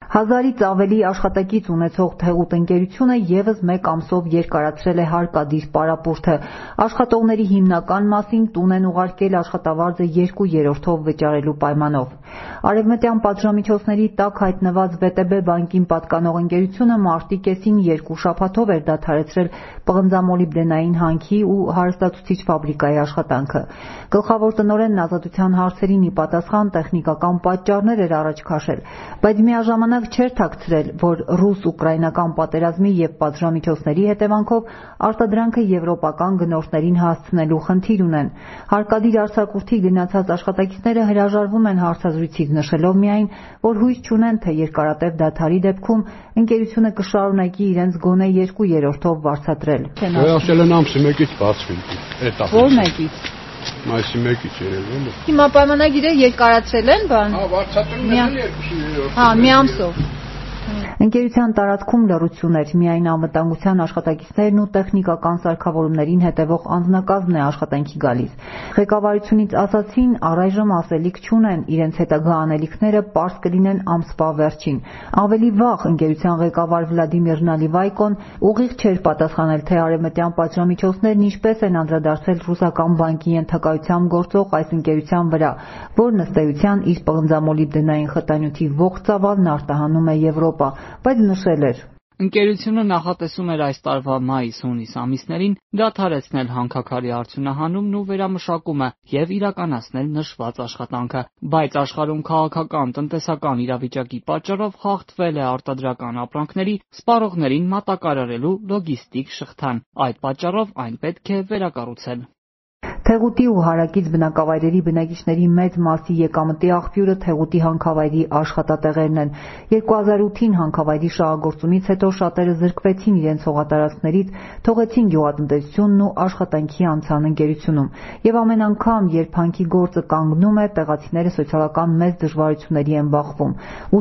1000-ից ավելի աշխատակից ունեցող Թեղուտ ընկերությունը ևս մեկ ամսով երկարացրել է հարկադիր պարապուրտը։ Աշխատողների հիմնական մասին տուն են ուղարկել աշխատավարձը 2/3-ով վճարելու պայմանով։ Արևմտյան պատժամիջոցների տակ հայտնված ՎՏԲ բանկին պատկանող ընկերությունը մարտի կեսին 2 շաբաթով էր դադարեցրել պղնձամոլիբդենային հանքի ու հարստացուցիչ ֆաբրիկայի աշխատանքը։ Գլխավոր տնօրենն ազատության հարցերին ի պատասխան տեխնիկական պատճառներ էր առաջ քաշել, բայց միաժամանակ չէր թաքցրել, որ ռուս-ուկրաինական պատերազմի և պատժամիջոցների հետևանքով արտադրանքը եվրոպական գնորդներին հասցնելու խնդիր ունեն։ Հարկադիր արձակուրդի գնացած աշխատակիցները հրաժարվում են հարցազրույցից, նշելով միայն, որ հույս չունեն, թե երկարատև դադարի դեպքում ընկերությունը կշարունակի իրենց գոնե 2/3-ով վարձատրել։ Վերջել են ամսի 1-ից բացվի։ Ո՞ր 1-ից։ Մայիսի 1-ից երևում է։ Հիմա պայմանագիրը երկարացրել են, բան։ Վարձատրում են 2/3-ով։ Մի ամսով։ Ընկերության տարածքում լռություն էր, միայն անվտանգության աշխատակիցներն ու տեխնիկական սարքավորումներին հետևող անձնակազմն է աշխատանքի գալիս։ Ղեկավարությունից ասացին, առայժմ ասելիք չունեն, իրենց հետագա անելիքները պարզ կլինեն ամսվա վերջին։ Ավելի վաղ ընկերության ղեկավար Վլադիմիր Նալիվայկոն ուղիղ չէր պատասխանել, թե արևմտյան պատժամիջոցներն ինչպես են անդրադարձել ռուսական բանկի ենթակայությամբ գործող այս ընկերության վրա, որն ըստ էության իր պղնձամոլիբդենային խտանյութի ողջ ծավալն արտահանում է Եվրոպա, բայց նշել էր. Ընկերությունը նախատեսում էր այս տարվա մայիս-հունիս ամիսներին դադարեցնել հանքաքարի արդյունահանումն ու վերամշակումը և իրականացնել նշված աշխատանքը, բայց աշխարհում քաղաքական, տնտեսական իրավիճակի պատճառով խախտվել է արտադրական ապրանքների սպառողներին մատակարարելու լոգիստիկ շղթան։ Այդ պատճառով այն պետք է վերակառուցել։ Թեղուտի ու հարակից բնակավայրերի բնակիչների մեծ մասի եկամտի աղբյուրը Թեղուտի հանքավայրի աշխատատեղերն են։ 2008-ին հանքավայրի շահագործումից հետո շատերը զրկվեցին իրենց հողատարածքներից, թողեցին գյուղատնտեսությունն ու աշխատանքի անցան ընկերությունում։ Եվ ամեն անգամ, երբ հանքի գործը կանգնում է, տեղացիները սոցիալական մեծ դժվարությունների են բախվում։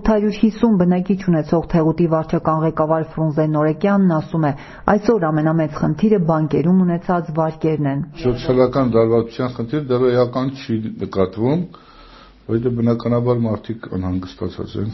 850 բնակիչ ունեցող Թեղուտի վարչական ղեկավար Ֆրունզե Նորեկյանն ասում է, այսօր ամենամեծ խնդիրը բանկերում ունեցած վարկերն են։ Սոցիալական դարվածության խնդիր դեռ էական չի նկատվում, բայց բնականաբար մարդիկ անհանգստացած են,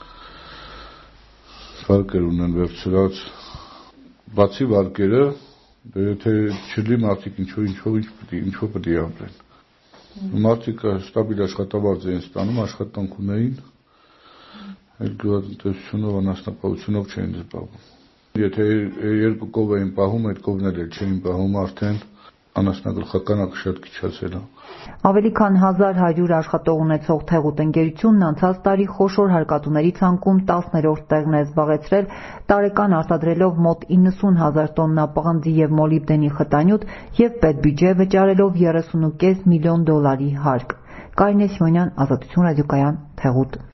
վարկեր ունեն վերցրած, բացի վարկերը, եթե չլի մարդիկ ինչով պետք է ապրեն։ Մարդիկ ստաբիլ աշխատավարձ էին ստանում, աշխատանք ունեին, այլ գյուղատնտեսությունով, անասնապահությունով չէին զբաղվում։ Եթե երկու կով էին պահում, այդ կովն էլ չէին պահում արդեն, անասնագլխականակը շատ քիչացել է։ Ավելի քան 1100 աշխատող ունեցող Թեղուտ ընկերությունն անցած տարի խոշոր հարկատուների ցանկում 10-րդ տեղն է զբաղեցրել, տարեկան արտադրելով մոտ 90,000 տոննա պղնձի և մոլիբդենի խտանյութ և պետբյուջե վճարելով $30.5 միլիոն հարկ։ Կարինե Սիմոնյան, Ազատություն ռադիոկայան, Թեղուտ։